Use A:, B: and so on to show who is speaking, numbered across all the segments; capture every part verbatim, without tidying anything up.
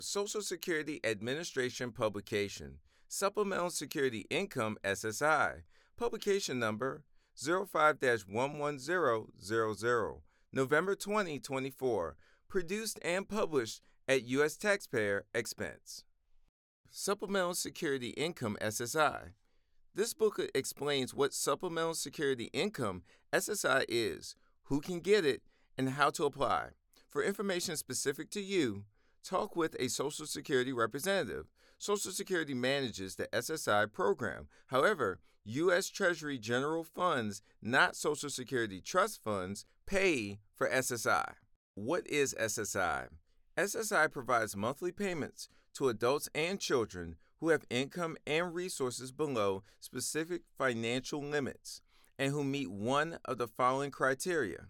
A: Social Security Administration publication, Supplemental Security Income S S I, publication number zero five dash one one zero zero zero, November twenty twenty-four, produced and published at U S taxpayer expense. Supplemental Security Income S S I. This booklet explains what Supplemental Security Income S S I is, who can get it, and how to apply. For information specific to you, talk with a Social Security representative. Social Security manages the S S I program. However, U S Treasury General Funds, not Social Security Trust Funds, pay for S S I. What is S S I? S S I provides monthly payments to adults and children who have income and resources below specific financial limits and who meet one of the following criteria.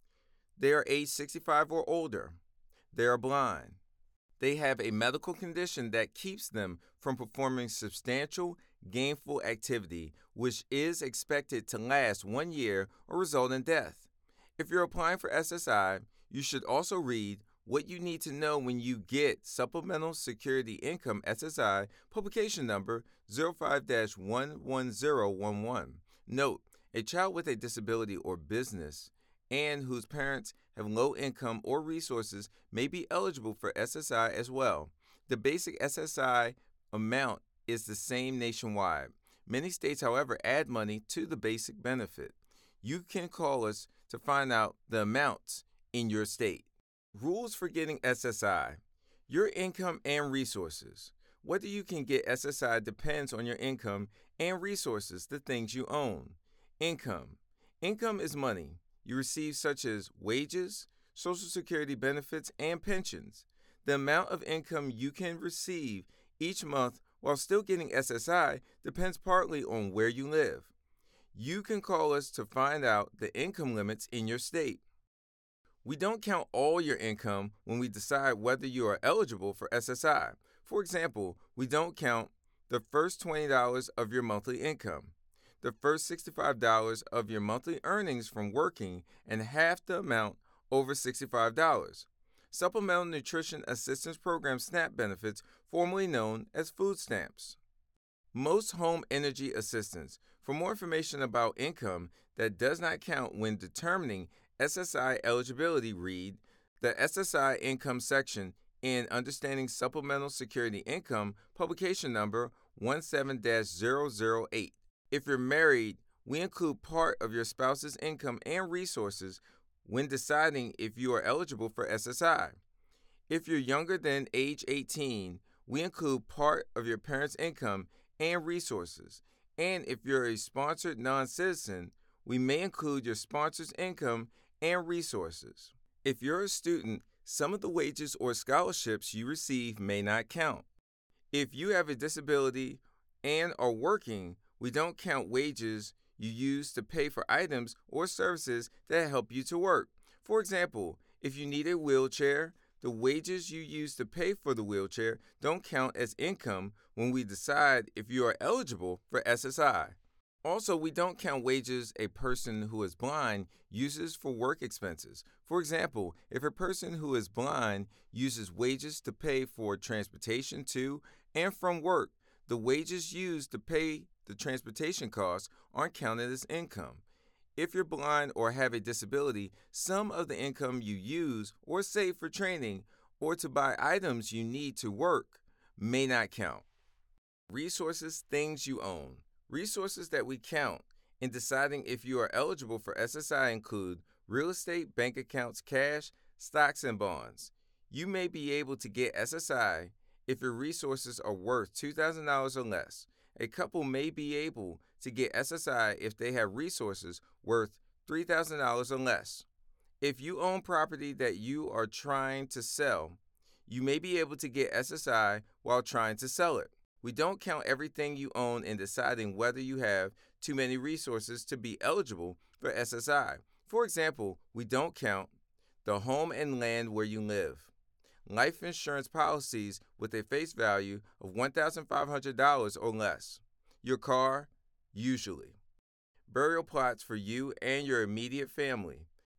A: They are age sixty-five or older. They are blind. They have a medical condition that keeps them from performing substantial, gainful activity, which is expected to last one year or result in death. If you're applying for S S I, you should also read what you need to know when you get Supplemental Security Income S S I, publication number zero five dash one one zero one one. Note, a child with a disability or business and whose parents have low income or resources may be eligible for S S I as well. The basic S S I amount is the same nationwide. Many states, however, add money to the basic benefit. You can call us to find out the amounts in your state. Rules for getting S S I. Your income and resources. Whether you can get S S I depends on your income and resources, the things you own. Income. Income is money you receive such as wages, Social Security benefits, and pensions. The amount of income you can receive each month while still getting S S I depends partly on where you live. You can call us to find out the income limits in your state. We don't count all your income when we decide whether you are eligible for S S I. For example, we don't count the first twenty dollars of your monthly income, the first sixty-five dollars of your monthly earnings from working, and half the amount over sixty-five dollars. Supplemental Nutrition Assistance Program SNAP benefits, formerly known as food stamps. Most home energy assistance. For more information about income that does not count when determining S S I eligibility, read the S S I Income section in Understanding Supplemental Security Income, publication number one seven dash zero zero eight. If you're married, we include part of your spouse's income and resources when deciding if you are eligible for S S I. If you're younger than age eighteen, we include part of your parents' income and resources. And if you're a sponsored non-citizen, we may include your sponsor's income and resources. If you're a student, some of the wages or scholarships you receive may not count. If you have a disability and are working, we don't count wages you use to pay for items or services that help you to work. For example, if you need a wheelchair, the wages you use to pay for the wheelchair don't count as income when we decide if you are eligible for S S I. Also, we don't count wages a person who is blind uses for work expenses. For example, if a person who is blind uses wages to pay for transportation to and from work, the wages used to pay the transportation costs aren't counted as income. If you're blind or have a disability, some of the income you use or save for training or to buy items you need to work may not count. Resources, things you own. Resources that we count in deciding if you are eligible for S S I include real estate, bank accounts, cash, stocks, and bonds. You may be able to get S S I if your resources are worth two thousand dollars or less. A couple may be able to get S S I if they have resources worth three thousand dollars or less. If you own property that you are trying to sell, you may be able to get S S I while trying to sell it. We don't count everything you own in deciding whether you have too many resources to be eligible for S S I. For example, we don't count the home and land where you live, life insurance policies with a face value of one thousand five hundred dollars or less, your car, usually, burial plots for you and your immediate family,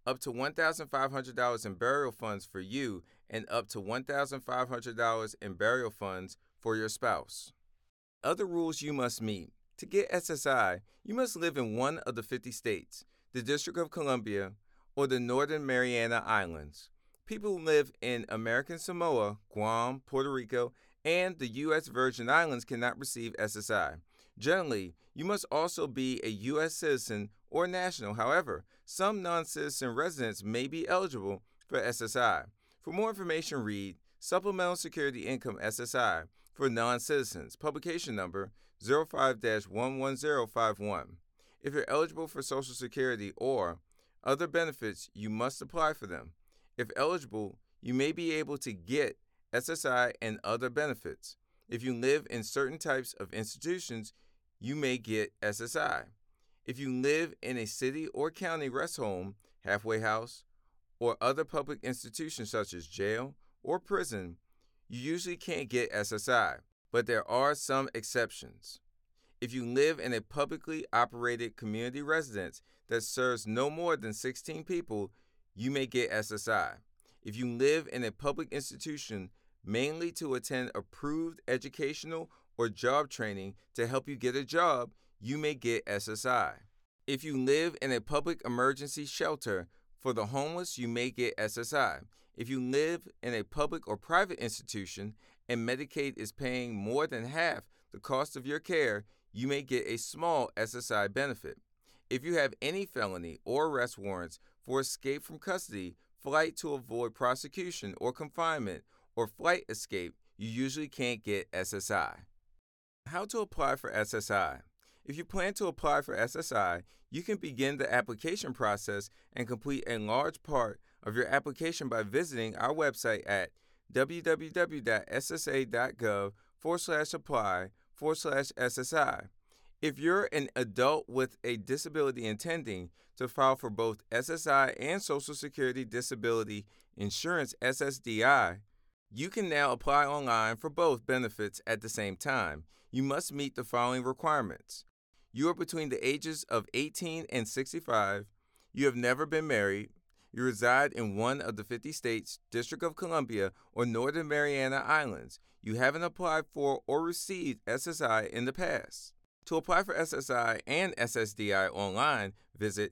A: up to one thousand five hundred dollars in burial funds for you, and up to one thousand five hundred dollars in burial funds for your spouse. Other rules you must meet. To get S S I, you must live in one of the fifty states, the District of Columbia, or the Northern Mariana Islands. People who live in American Samoa, Guam, Puerto Rico, and the U S Virgin Islands cannot receive S S I. Generally, you must also be a U S citizen or national. However, some non-citizen residents may be eligible for S S I. For more information, read Supplemental Security Income S S I for non-citizens, publication number zero five dash one one zero five one. If you're eligible for Social Security or other benefits, you must apply for them. If eligible, you may be able to get S S I and other benefits. If you live in certain types of institutions, you may get S S I. If you live in a city or county rest home, halfway house, or other public institutions such as jail or prison, you usually can't get S S I, but there are some exceptions. If you live in a publicly operated community residence that serves no more than sixteen people, you may get S S I. If you live in a public institution mainly to attend approved educational or job training to help you get a job, you may get S S I. If you live in a public emergency shelter for the homeless, you may get S S I. If you live in a public or private institution and Medicaid is paying more than half the cost of your care, you may get a small S S I benefit. If you have any felony or arrest warrants for escape from custody, flight to avoid prosecution or confinement, or flight escape, you usually can't get S S I. How to apply for S S I? If you plan to apply for S S I, you can begin the application process and complete a large part of your application by visiting our website at www.ssa.gov forward slash apply forward slash SSI. If you're an adult with a disability intending to file for both S S I and Social Security Disability Insurance S S D I, you can now apply online for both benefits at the same time. You must meet the following requirements. You are between the ages of eighteen and sixty-five. You have never been married. You reside in one of the fifty states, District of Columbia, or Northern Mariana Islands. You haven't applied for or received S S I in the past. To apply for S S I and S S D I online, visit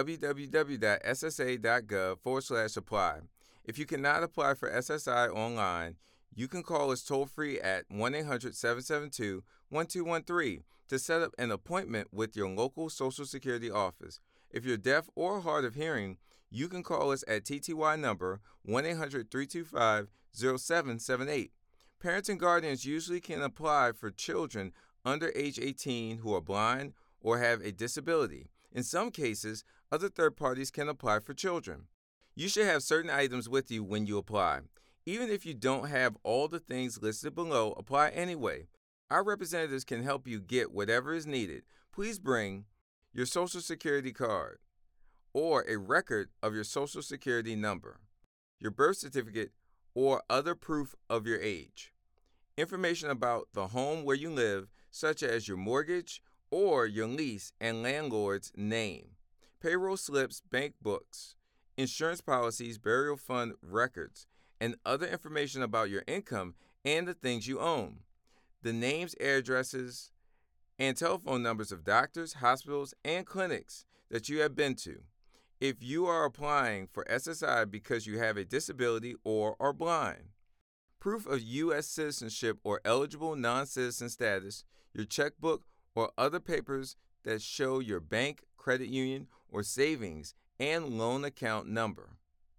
A: www.ssa.gov forward slash apply. If you cannot apply for S S I online, you can call us toll-free at one eight hundred seven seven two one two one three to set up an appointment with your local Social Security office. If you're deaf or hard of hearing, you can call us at T T Y number one eight hundred three two five zero seven seven eight. Parents and guardians usually can apply for children under age eighteen who are blind or have a disability. In some cases, other third parties can apply for children. You should have certain items with you when you apply. Even if you don't have all the things listed below, apply anyway. Our representatives can help you get whatever is needed. Please bring your Social Security card or a record of your Social Security number, your birth certificate, or other proof of your age. Information about the home where you live, such as your mortgage or your lease and landlord's name, payroll slips, bank books, insurance policies, burial fund records, and other information about your income and the things you own, the names, addresses, and telephone numbers of doctors, hospitals, and clinics that you have been to. If you are applying for S S I because you have a disability or are blind, proof of U S citizenship or eligible non-citizen status, your checkbook, or other papers that show your bank, credit union, or savings and loan account number.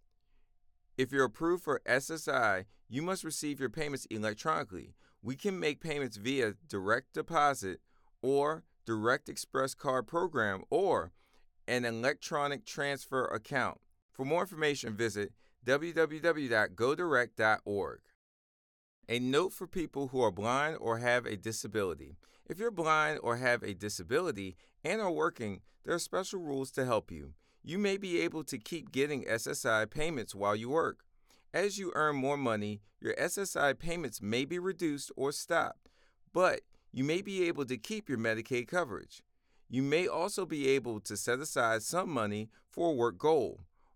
A: If you're approved for S S I, you must receive your payments electronically. We can make payments via direct deposit or direct express card program or an electronic transfer account. For more information, visit w w w dot go direct dot org. A note for people who are blind or have a disability. If you're blind or have a disability and are working, there are special rules to help you. You may be able to keep getting S S I payments while you work. As you earn more money, your S S I payments may be reduced or stopped, but you may be able to keep your Medicaid coverage. You may also be able to set aside some money for a work goal,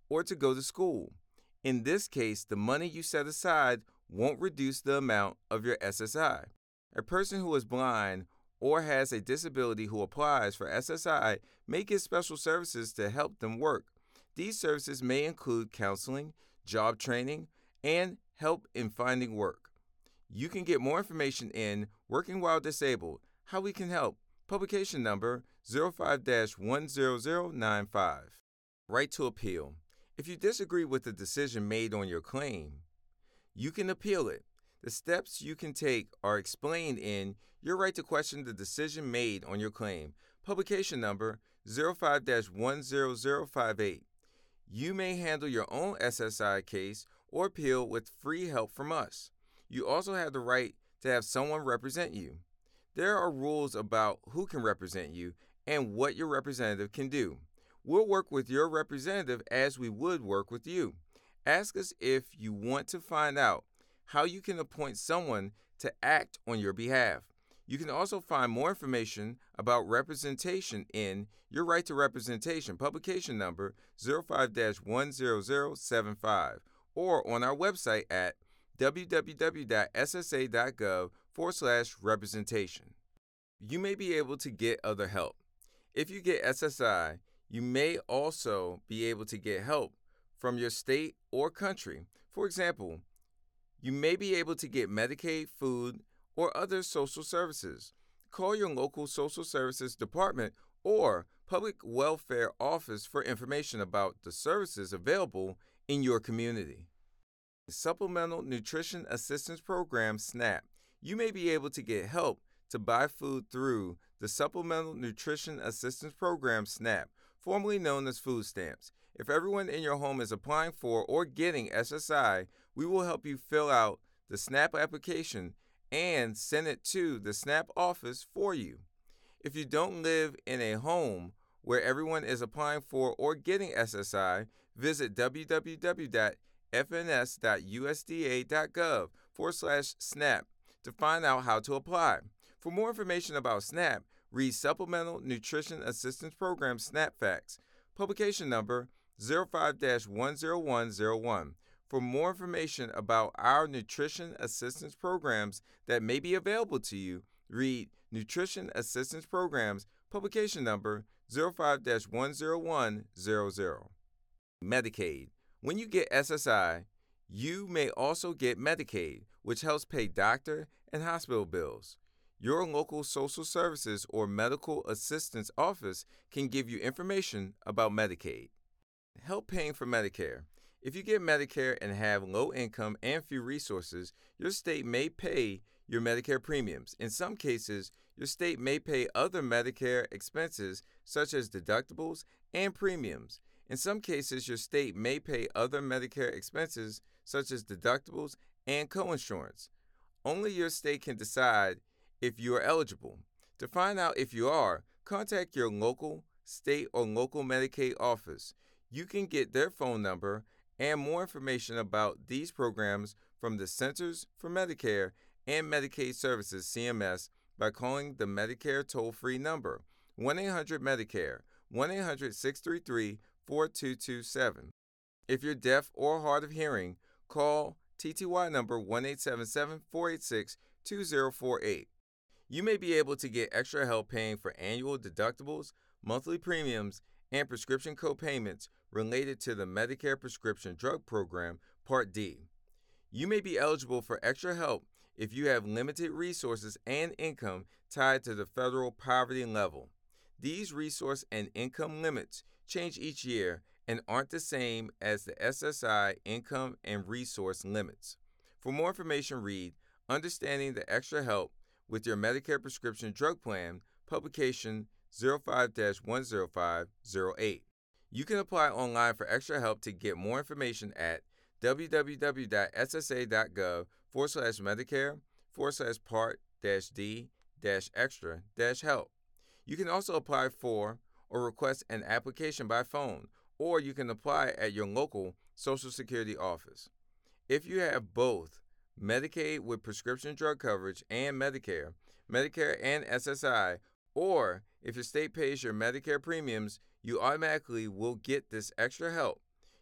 A: or to go to school. In this case, the money you set aside won't reduce the amount of your S S I. A person who is blind or has a disability who applies for S S I may get special services to help them work. These services may include counseling, job training, and help in finding work. You can get more information in Working While Disabled, How We Can Help, publication number zero five dash one zero zero nine five. Right to appeal. If you disagree with the decision made on your claim, you can appeal it. The steps you can take are explained in Your Right to Question the Decision Made on Your Claim, publication number zero five dash one zero zero five eight. You may handle your own S S I case or appeal with free help from us. You also have the right to have someone represent you. There are rules about who can represent you and what your representative can do. We'll work with your representative as we would work with you. Ask us if you want to find out how you can appoint someone to act on your behalf. You can also find more information about representation in Your Right to Representation, publication number zero five dash one zero zero seven five, or on our website at w w w dot s s a dot gov forward slash representation. You may be able to get other help. If you get S S I, you may also be able to get help from your state or country. For example, you may be able to get Medicaid, food, or other social services. Call your local social services department or public welfare office for information about the services available in your community. Supplemental Nutrition Assistance Program, SNAP. You may be able to get help to buy food through the Supplemental Nutrition Assistance Program, SNAP, formerly known as food stamps. If everyone in your home is applying for or getting S S I, we will help you fill out the SNAP application and send it to the SNAP office for you. If you don't live in a home where everyone is applying for or getting S S I, visit w w w dot f n s dot u s d a dot gov forward slash SNAP to find out how to apply. For more information about SNAP, read Supplemental Nutrition Assistance Program SNAP Facts, publication number zero five dash one zero one zero one. For more information about our nutrition assistance programs that may be available to you, read Nutrition Assistance Programs, publication number zero five dash one zero one zero zero. Medicaid. When you get S S I, you may also get Medicaid, which helps pay doctor and hospital bills. Your local social services or medical assistance office can give you information about Medicaid. Help paying for Medicare. If you get Medicare and have low income and few resources, your state may pay your Medicare premiums. In some cases, your state may pay other Medicare expenses such as deductibles and premiums. In some cases, your state may pay other Medicare expenses such as deductibles and coinsurance. Only your state can decide if you are eligible. To find out if you are, contact your local, state, or local Medicaid office. You can get their phone number and more information about these programs from the Centers for Medicare and Medicaid Services, C M S, by calling the Medicare toll-free number, one eight hundred Medicare, one eight hundred six three three four two two seven. If you're deaf or hard of hearing, call T T Y number one eight seven seven four eight six two zero four eight. You may be able to get extra help paying for annual deductibles, monthly premiums, and prescription co-payments related to the Medicare Prescription Drug Program, Part D. You may be eligible for extra help if you have limited resources and income tied to the federal poverty level. These resource and income limits change each year and aren't the same as the S S I income and resource limits. For more information, read Understanding the Extra Help with Your Medicare Prescription Drug Plan, publication zero five dash one zero five zero eight. You can apply online for extra help to get more information at w w w dot s s a dot gov forward slash Medicare forward slash Part dash D dash extra dash help. You can also apply for or request an application by phone, or you can apply at your local Social Security office. If you have both Medicaid with prescription drug coverage and Medicare, Medicare and S S I, or if your state pays your Medicare premiums, you automatically will get this extra help.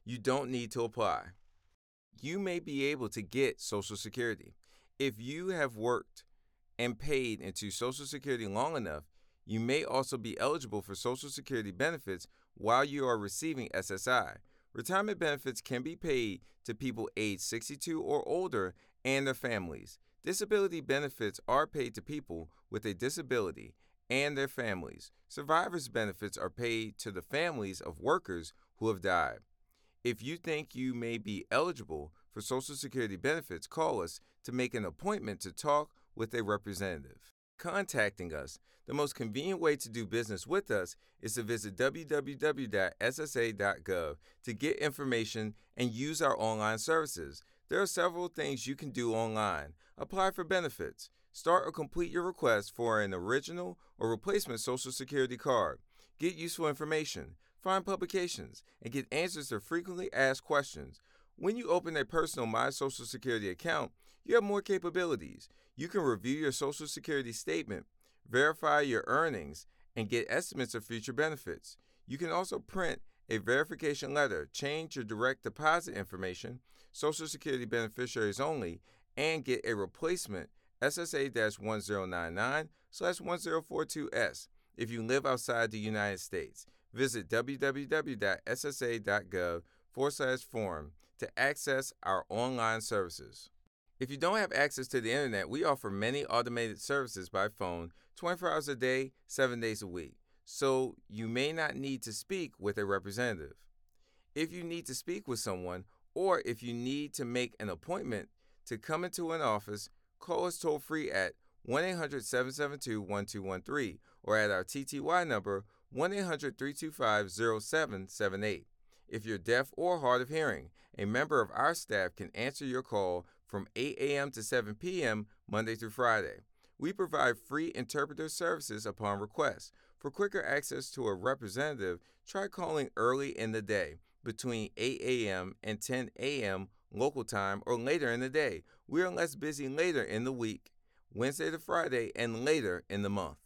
A: you don't need to apply. You may be able to get Social Security. If you have worked and paid into Social Security long enough, you may also be eligible for Social Security benefits while you are receiving S S I. Retirement benefits can be paid to people aged sixty-two or older and their families. Disability benefits are paid to people with a disability and their families. Survivors' benefits are paid to the families of workers who have died. If you think you may be eligible for Social Security benefits, call us to make an appointment to talk with a representative. Contacting us. The most convenient way to do business with us is to visit w w w dot s s a dot gov to get information and use our online services. There are several things you can do online. Apply for benefits. Start or complete your request for an original or replacement Social Security card. Get useful information. Find publications and get answers to frequently asked questions. When you open a personal My Social Security account, you have more capabilities. You can review your Social Security statement, verify your earnings, and get estimates of future benefits. You can also print a verification letter, change your direct deposit information, Social Security beneficiaries only, and get a replacement S S A one zero nine nine slash one zero four two S if you live outside the United States. Visit w w w dot s s a dot gov forward slash form to access our online services. If you don't have access to the internet, we offer many automated services by phone twenty-four hours a day, seven days a week, so you may not need to speak with a representative. If you need to speak with someone, or if you need to make an appointment to come into an office, call us toll-free at one eight hundred seven seven two one two one three or at our T T Y number one eight hundred three two five zero seven seven eight. If you're deaf or hard of hearing, a member of our staff can answer your call from eight a.m. to seven p.m. Monday through Friday. We provide free interpreter services upon request. For quicker access to a representative, try calling early in the day between eight a.m. and ten a.m. local time or later in the day. We are less busy later in the week, Wednesday to Friday, and later in the month.